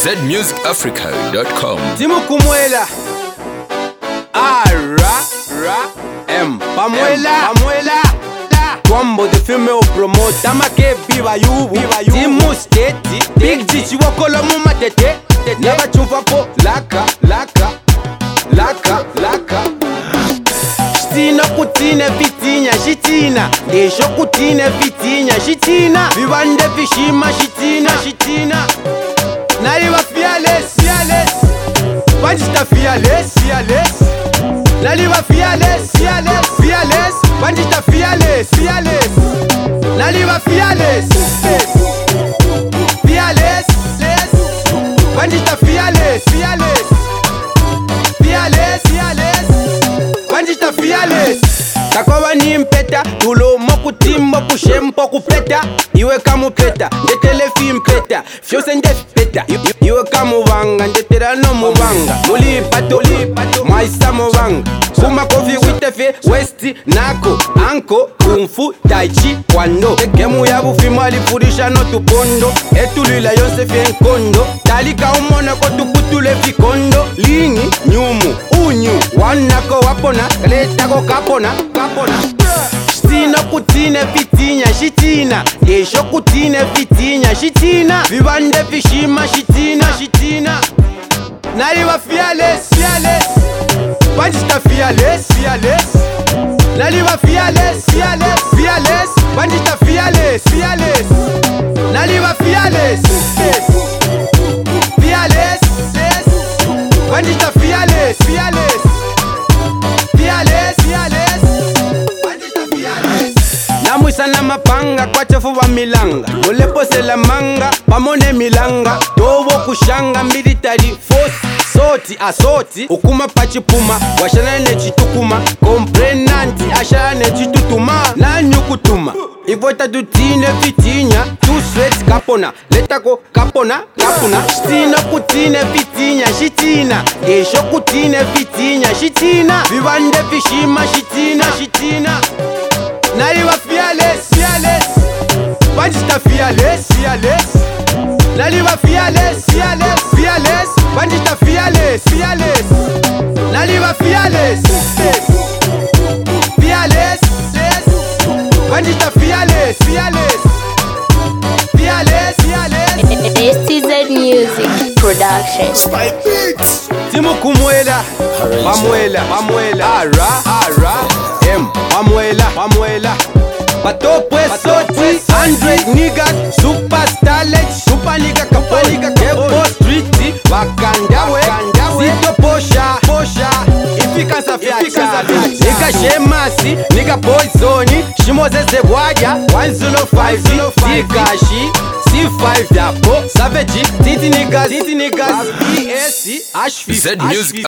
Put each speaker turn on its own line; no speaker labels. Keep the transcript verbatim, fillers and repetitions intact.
z music africa dot com.
Timu Kumwela Ara Ra M Pamwela Pamwela Kwambo the female promoter make viva you viva you Timu State Big G chiwokolo mu matete Naba chumva po laka laka laka laka Shitina kutine vitinya shitina Desho kutine vitinya shitina Vivande vishima shitina shitina Naliva fearless fearless Banjita fearless fearless Naliva fearless fearless fearless Banjita fearless fearless Naliva fearless fearless Banjita fearless fearless fearless fearless Banjita fearless Takoba ni mpeta Tulo moku timbo kushempo kupeta Iwe kamu peta Ndetele fi mpeta Fyose ndef peta Iwe kamu vanga Ndetela no mubanga Muli pato Maisa mubanga Kuma kofi witefe Westi nako Anko Kungfu Taichi Kwando Tekemu ya bufimo alifurisha no tupondo Etulila yonse fie nkondo Talika umona kotukutule fikondo Lingi Nyumu Unyu Wanako wapona Kaletako kapona Kapona Shitina kutine vitinya shitina Desho kutine vitinya shitina Vivande vishima shitina shitina Naliva fearless fearless Banjita fearless fearless Naliva fearless fearless fearless Banjita fearless fearless Naliva fearless fearless Banjita fearless fearless fearless fearless Banjita fearless Namwisa na mapanga kwa chafu wa milanga Mulepose la manga pamone milanga Towo kushanga military force Soti asoti ukuma pachipuma Washana ne chitukuma Komprenanti ashana ne chitutuma Na nyukutuma Ivota tutine vitinya Two sweats kapona Letako kapona kapona Shitina kutine vitinya shitina Desho kutine vitinya shitina Vivande vishima shitina shitina Naliva fearless fearless Banjita fearless fearless Naliva fearless fearless fearless Banjita fearless fearless Naliva fearless fearless Banjita fearless fearless fearless fearless
S T Z Music Production.
Spike Beats.
Timu Kumwela Pamwela Pamwela Ara Ara M Pamwela Pamwela Patopwe Soti Andre niggas Super starlet Super nigga Kapa nigga Kepo street Wakandawe Zito posha Posha Ifika safiacha Nigga shemasi Nigga poisoni Shimoze zebwaja one zero five Tikashi C five yapo Savage Titi niggas Titi niggas E S C H fifty
Z music